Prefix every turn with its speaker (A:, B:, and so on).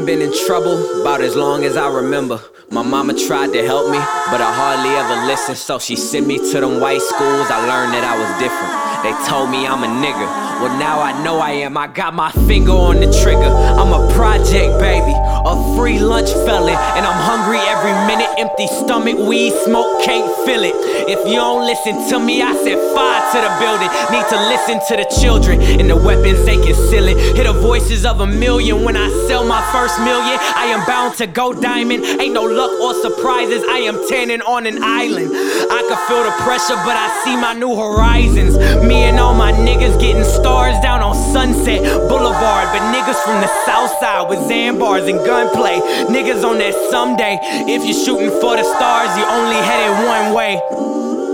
A: been in trouble about as long as I remember. My mama tried to help me, but I hardly ever listened. So she sent me to them white schools. I learned that I was different. They told me I'm a nigga. Well, now I know I am. I got my finger on the trigger. I'm a project baby, a free lunch felon, and I'm hungry every minute. Empty stomach, weed smoke, can't feel it. If you don't listen to me, I set fire to the building. Need to listen to the children and the weapons they conceal it. Hear the voices of a million when I sell my first million. I am bound to go diamond. Ain't no luck or surprises. I am tanning on an island. I can feel the pressure, but I see my new horizons. Me and all my niggas getting stars down on Sunset Boulevard. But niggas from the south side with Xanbars and gunplay. Niggas on that someday. If you're shooting for the stars, you only headed one way.